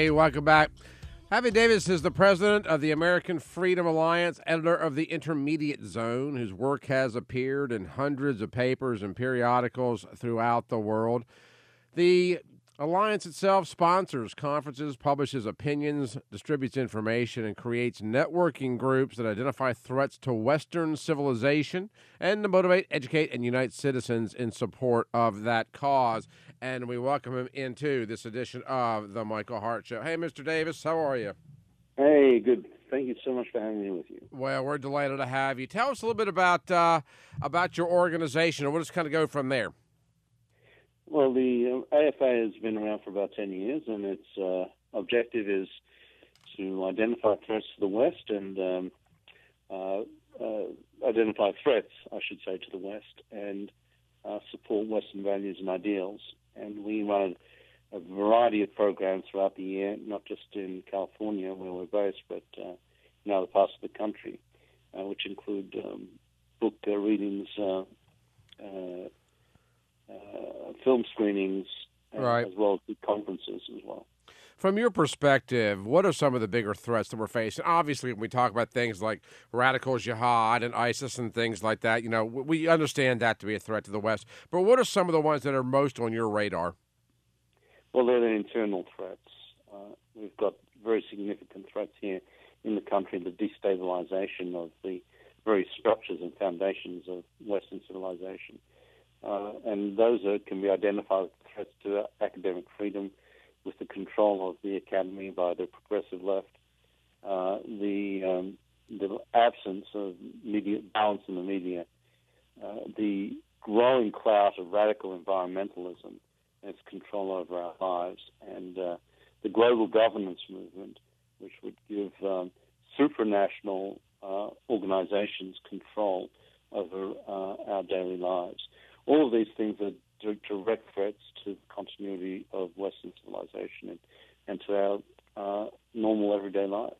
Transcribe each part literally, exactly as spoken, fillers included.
Hey, welcome back. Javi Davis is the president of the American Freedom Alliance, editor of the Intermediate Zone, whose work has appeared in hundreds of papers and periodicals throughout the world. The Alliance itself sponsors conferences, publishes opinions, distributes information, and creates networking groups that identify threats to Western civilization and to motivate, educate, and unite citizens in support of that cause. And we welcome him into this edition of the Michael Hart Show. Hey, Mister Davis, how are you? Hey, good. Thank you so much for having me with you. Well, we're delighted to have you. Tell us a little bit about uh, about your organization, and we'll just kind of go from there. Well, the A F A has been around for about ten years, and its uh, objective is to identify threats to the West and um, uh, uh, identify threats, I should say, to the West and uh, support Western values and ideals. And we run a variety of programs throughout the year, not just in California, where we're based, but uh, in other parts of the country, uh, which include um, book uh, readings, uh, uh, uh, film screenings, uh, right. as well as conferences as well. From your perspective, what are some of the bigger threats that we're facing? Obviously, when we talk about things like radical jihad and ISIS and things like that, you know, we understand that to be a threat to the West. But what are some of the ones that are most on your radar? Well, they're the internal threats. Uh, we've got very significant threats here in the country, the destabilization of the very structures and foundations of Western civilization. Uh, and those are, can be identified as threats to academic freedom, with the control of the academy by the progressive left, uh, the um, the absence of media balance in the media, uh, the growing clout of radical environmentalism and its control over our lives, and uh, the global governance movement, which would give um, supranational uh, organizations control over uh, our daily lives. All of these things are direct threats to the continuity of Western civilization and, and to our uh, normal everyday lives.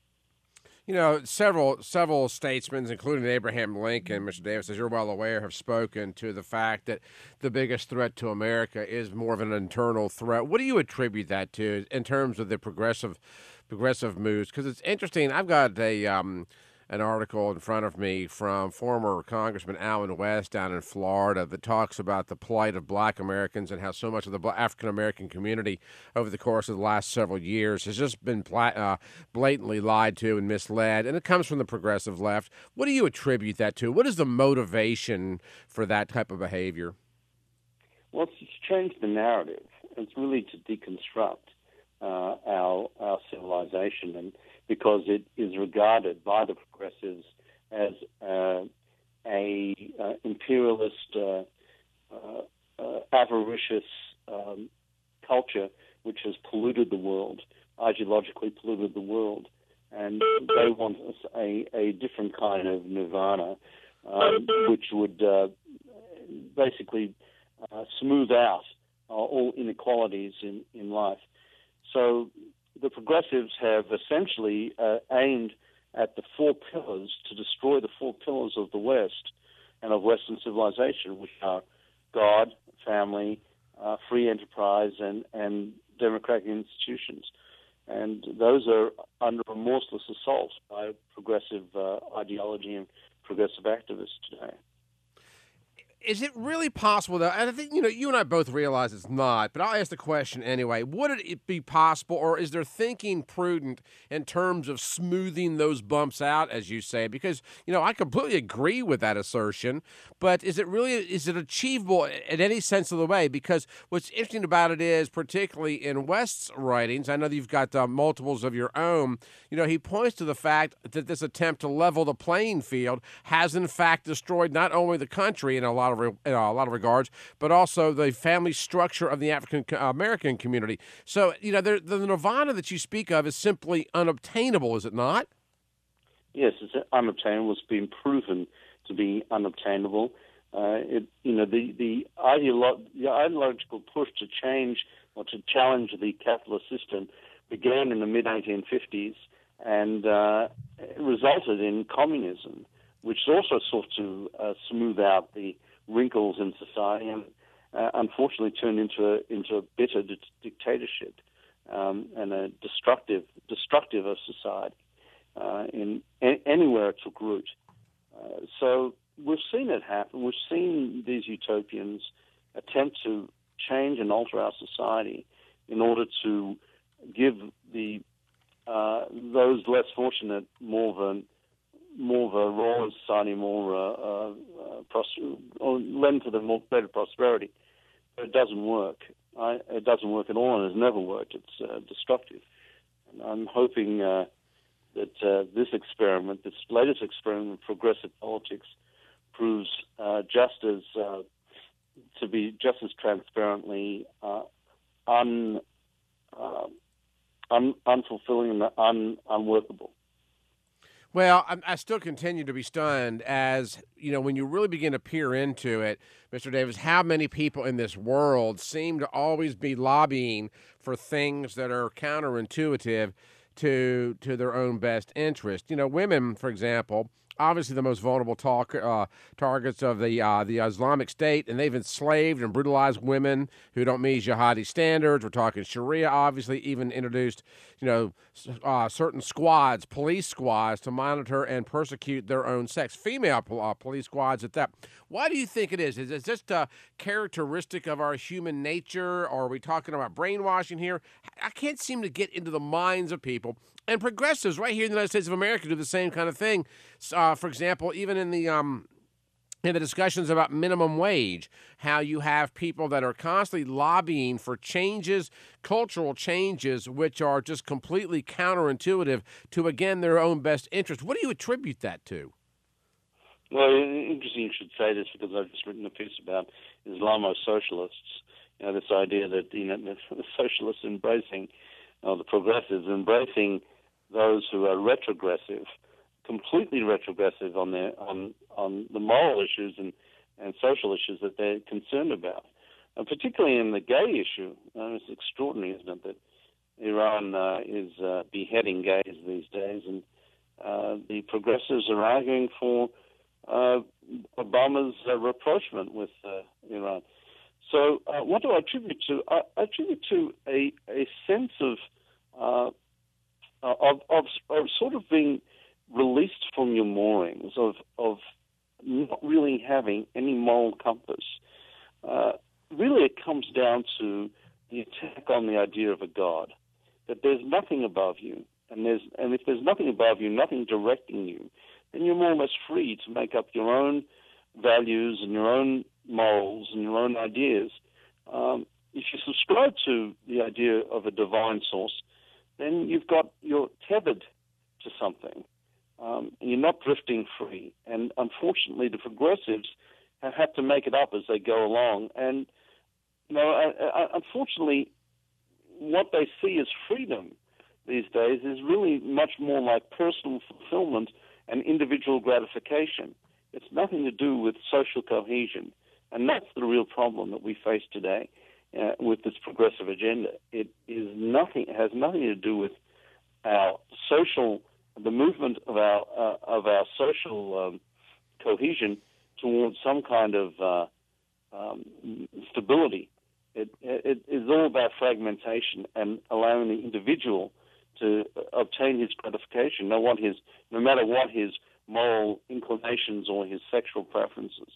You know, several several statesmen, including Abraham Lincoln, Mister Davis, as you're well aware, have spoken to the fact that the biggest threat to America is more of an internal threat. What do you attribute that to in terms of the progressive progressive moves? Because it's interesting. I've got a um, an article in front of me from former Congressman Allen West down in Florida that talks about the plight of black Americans and how so much of the African-American community over the course of the last several years has just been uh, blatantly lied to and misled, and it comes from the progressive left. What do you attribute that to? What is the motivation for that type of behavior? Well, it's to change the narrative. It's really to deconstruct uh, our, our civilization, and because it is regarded by the progressives as uh, a uh, imperialist, uh, uh, uh, avaricious um, culture which has polluted the world, ideologically polluted the world, and they want a, a different kind of nirvana, um, which would uh, basically uh, smooth out uh, all inequalities in, in life. So the progressives have essentially uh, aimed at the four pillars to destroy the four pillars of the West and of Western civilization, which are God, family, uh, free enterprise, and, and democratic institutions. And those are under remorseless assault by progressive uh, ideology and progressive activists today. Is it really possible, though? And I think, you know, you and I both realize it's not, but I'll ask the question anyway. Would it be possible, or is there thinking prudent in terms of smoothing those bumps out, as you say? Because, you know, I completely agree with that assertion, but is it really, is it achievable in any sense of the way? Because what's interesting about it is, particularly in West's writings, I know that you've got uh, multiples of your own, you know, he points to the fact that this attempt to level the playing field has, in fact, destroyed not only the country in a lot of in a lot of regards, but also the family structure of the African American community. So, you know, the, the nirvana that you speak of is simply unobtainable, is it not? Yes, it's unobtainable. It's been proven to be unobtainable. Uh, it, you know, the the, ideolo- the ideological push to change or to challenge the capitalist system began in the mid eighteen fifties and uh, it resulted in communism, which also sought to uh, smooth out the wrinkles in society, and uh, unfortunately turned into a, into a bitter di- dictatorship. um, and a destructive, destructive of society uh, in a- anywhere it took root. Uh, so we've seen it happen. We've seen these utopians attempt to change and alter our society in order to give the uh, those less fortunate more of a more of a role in society, more uh, uh, uh, pros- or lend to them more better prosperity. But it doesn't work. I, it doesn't work at all, and has never worked. It's uh, destructive. And I'm hoping uh, that uh, this experiment, this latest experiment of progressive politics, proves uh, just as uh, to be just as transparently uh, un, uh, un, unfulfilling and un, unworkable. Well, I, I still continue to be stunned as, you know, when you really begin to peer into it, Mister Davis, how many people in this world seem to always be lobbying for things that are counterintuitive to to their own best interest. You know, women, for example, obviously the most vulnerable talk, uh, targets of the uh, the Islamic State, and they've enslaved and brutalized women who don't meet jihadi standards. We're talking Sharia, obviously, even introduced, you know, uh, certain squads, police squads, to monitor and persecute their own sex, female uh, police squads at that. Why do you think it is? Is it just a characteristic of our human nature, or are we talking about brainwashing here? I can't seem to get into the minds of people. And progressives right here in the United States of America do the same kind of thing. Uh, for example, even in the um, in the discussions about minimum wage, how you have people that are constantly lobbying for changes, cultural changes, which are just completely counterintuitive to, again, their own best interest. What do you attribute that to? Well, interesting you should say this, because I've just written a piece about Islamo-socialists. You know, this idea that, you know, the socialists embracing, or the progressives embracing those who are retrogressive, completely retrogressive on their on on the moral issues and, and social issues that they're concerned about, and particularly in the gay issue. Uh, it's extraordinary, isn't it, that Iran uh, is uh, beheading gays these days, and uh, the progressives are arguing for uh, Obama's uh, rapprochement with uh, Iran. So uh, what do I attribute to? I, I attribute to a, a sense of, uh, of, of of sort of being released from your moorings, of of not really having any moral compass. Uh, really, it comes down to the attack on the idea of a God, that there's nothing above you, and there's and if there's nothing above you, nothing directing you, then you're more or less free to make up your own values and your own morals and your own ideas. Um, if you subscribe to the idea of a divine source, then you've got you're tethered to something, um, and you're not drifting free. And unfortunately, the progressives have had to make it up as they go along. And you know, I, I, unfortunately, what they see as freedom these days is really much more like personal fulfillment and individual gratification. It's nothing to do with social cohesion. And that's the real problem that we face today uh, with this progressive agenda. It is nothing. It has nothing to do with our social, the movement of our uh, of our social um, cohesion towards some kind of uh, um, stability. It, it is all about fragmentation and allowing the individual to obtain his gratification, no what his, no matter what his moral inclinations or his sexual preferences.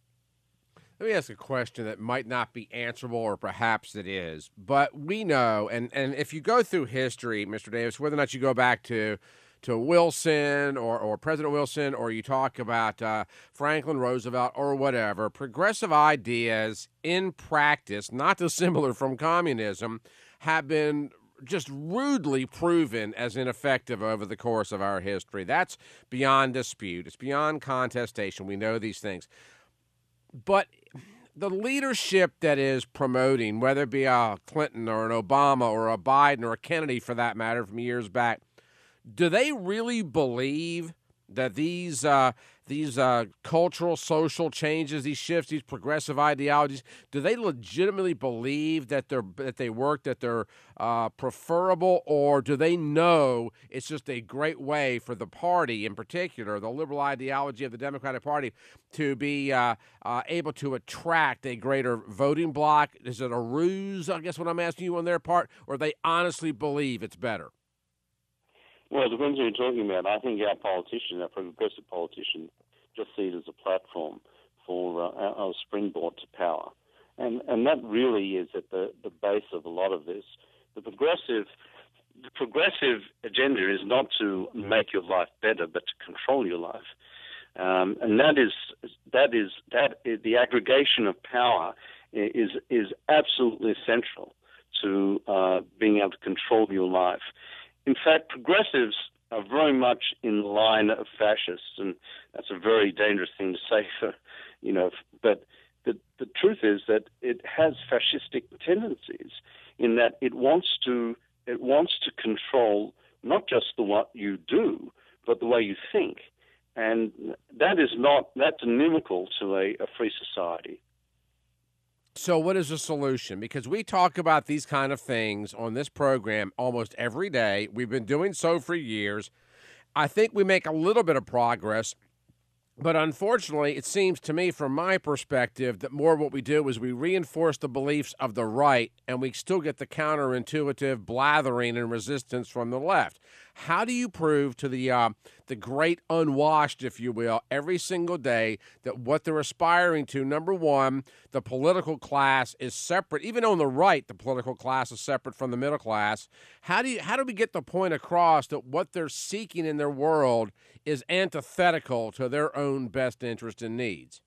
Let me ask a question that might not be answerable, or perhaps it is. But we know, and, and if you go through history, Mister Davis, whether or not you go back to to Wilson or, or President Wilson, or you talk about uh, Franklin Roosevelt or whatever, progressive ideas in practice, not dissimilar from communism, have been just rudely proven as ineffective over the course of our history. That's beyond dispute. It's beyond contestation. We know these things. But the leadership that is promoting, whether it be a Clinton or an Obama or a Biden or a Kennedy for that matter from years back, do they really believe that these uh, these uh, cultural, social changes, these shifts, these progressive ideologies, do they legitimately believe that they're that they work, that they're uh, preferable, or do they know it's just a great way for the party, in particular, the liberal ideology of the Democratic Party, to be uh, uh, able to attract a greater voting bloc? Is it a ruse, I guess what I'm asking you on their part, or they honestly believe it's better? Well, it depends who you're talking about. I think our politicians, our progressive politicians, just see it as a platform for uh, our, our springboard to power. And and that really is at the, the base of a lot of this. The progressive the progressive agenda is not to make your life better, but to control your life. Um, and that is that is that is, the aggregation of power is is absolutely essential to uh, being able to control your life. In fact, progressives are very much in line of fascists, and that's a very dangerous thing to say for, you know, but the, the truth is that it has fascistic tendencies in that it wants to it wants to control not just the what you do, but the way you think. And that is not, that's inimical to a, a free society. So what is the solution? Because we talk about these kind of things on this program almost every day. We've been doing so for years. I think we make a little bit of progress, but unfortunately, it seems to me, from my perspective, that more of what we do is we reinforce the beliefs of the right, and we still get the counterintuitive blathering and resistance from the left. How do you prove to the uh, the great unwashed, if you will, every single day that what they're aspiring to, number one, the political class is separate, even on the right, the political class is separate from the middle class. How do you, how do we get the point across that what they're seeking in their world is antithetical to their own best interest and needs?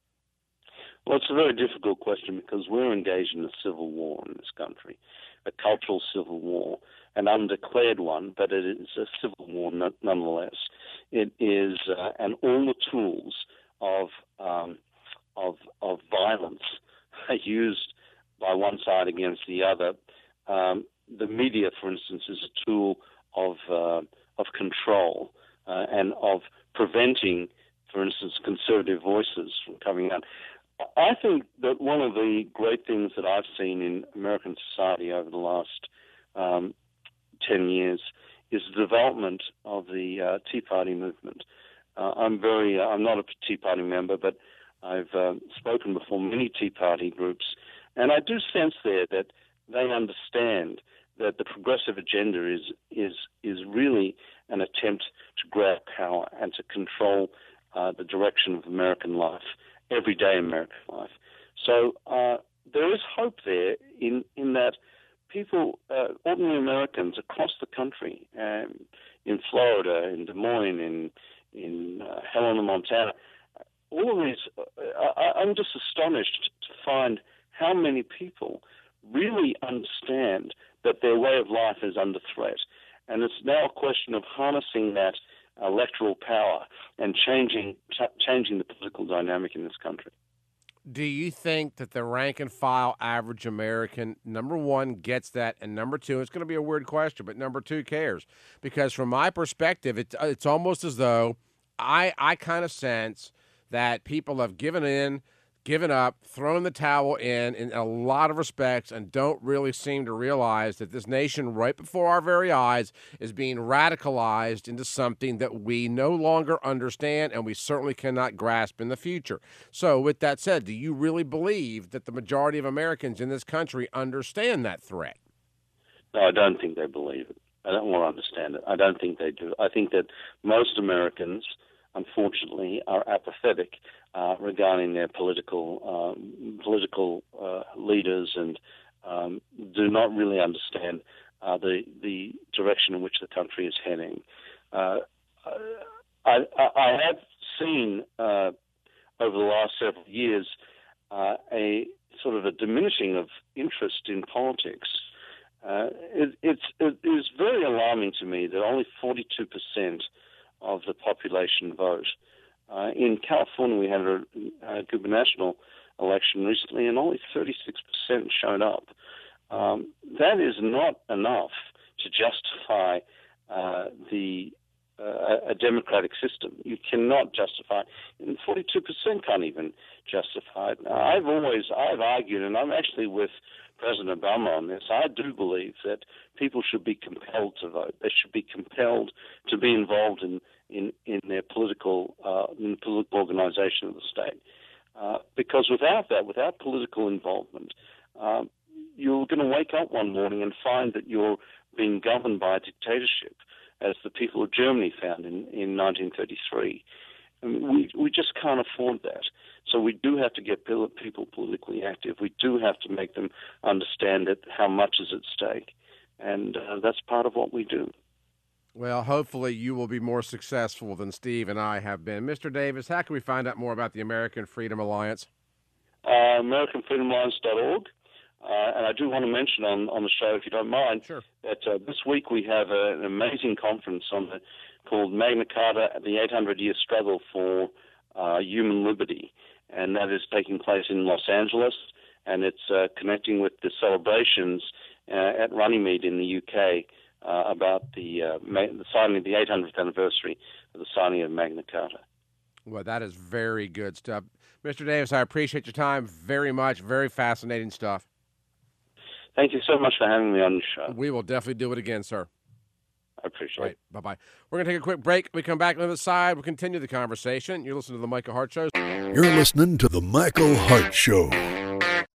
Well, it's a very difficult question because we're engaged in a civil war in this country, a cultural civil war, an undeclared one, but it is a civil war nonetheless. It is, uh, and all the tools of um, of of violence are used by one side against the other. Um, the media, for instance, is a tool of uh, of control uh, and of preventing, for instance, conservative voices from coming out. I think that one of the great things that I've seen in American society over the last um, ten years is the development of the uh, Tea Party movement. Uh, I'm very, uh, I'm not a Tea Party member, but I've uh, spoken before many Tea Party groups, and I do sense there that they understand that the progressive agenda is is is really an attempt to grab power and to control uh, the direction of American life, everyday American life. So uh, there is hope there in in that people, uh, ordinary Americans across the country, um, in Florida, in Des Moines, in in uh, Helena, Montana, all of these, uh, I, I'm just astonished to find how many people really understand that their way of life is under threat. And it's now a question of harnessing that electoral power and changing ch- changing the political dynamic in this country. Do you think that the rank and file average American, number one, gets that, and number two, it's going to be a weird question, but number two, cares? Because from my perspective, it's it's almost as though I I kind of sense that people have given in, given up, thrown the towel in in a lot of respects, and don't really seem to realize that this nation right before our very eyes is being radicalized into something that we no longer understand and we certainly cannot grasp in the future. So with that said, do you really believe that the majority of Americans in this country understand that threat? No, I don't think they believe it. I don't want to understand it. I don't think they do. I think that most Americans, unfortunately, are apathetic uh, regarding their political um, political uh, leaders and um, do not really understand uh, the the direction in which the country is heading. Uh, I, I have seen uh, over the last several years uh, a sort of a diminishing of interest in politics. Uh, it, it's, it is very alarming to me that only forty-two percent of the population vote. Uh, in California, we had a, a gubernatorial election recently, and only thirty-six percent showed up. Um, that is not enough to justify uh, the uh, a democratic system. You cannot justify it. And forty-two percent can't even justify it. Now, I've always, I've argued, and I'm actually with President Obama on this, I do believe that people should be compelled to vote. They should be compelled to be involved in, in, in their political, uh, in the political organization of the state. Uh, because without that, without political involvement, um, you're going to wake up one morning and find that you're being governed by a dictatorship, as the people of Germany found in, in nineteen thirty-three. I mean, we, we just can't afford that. So we do have to get people politically active. We do have to make them understand that how much is at stake. And uh, that's part of what we do. Well, hopefully you will be more successful than Steve and I have been. Mister Davis, how can we find out more about the American Freedom Alliance? Uh, American Freedom Alliance dot org. Uh, and I do want to mention on, on the show, if you don't mind, sure. that uh, this week we have a, an amazing conference on the, called Magna Carta, the eight hundred year Struggle for uh, Human Liberty. And that is taking place in Los Angeles, and it's uh, connecting with the celebrations uh, at Runnymede in the U K uh, about the, uh, the signing of the eight hundredth anniversary of the signing of Magna Carta. Well, that is very good stuff. Mister Davis, I appreciate your time very much. Very fascinating stuff. Thank you so much for having me on the show. We will definitely do it again, sir. I appreciate right, it. Bye-bye. We're going to take a quick break. We come back on the other side. We'll continue the conversation. You're listening to The Michael Hart Show. You're listening to The Michael Hart Show.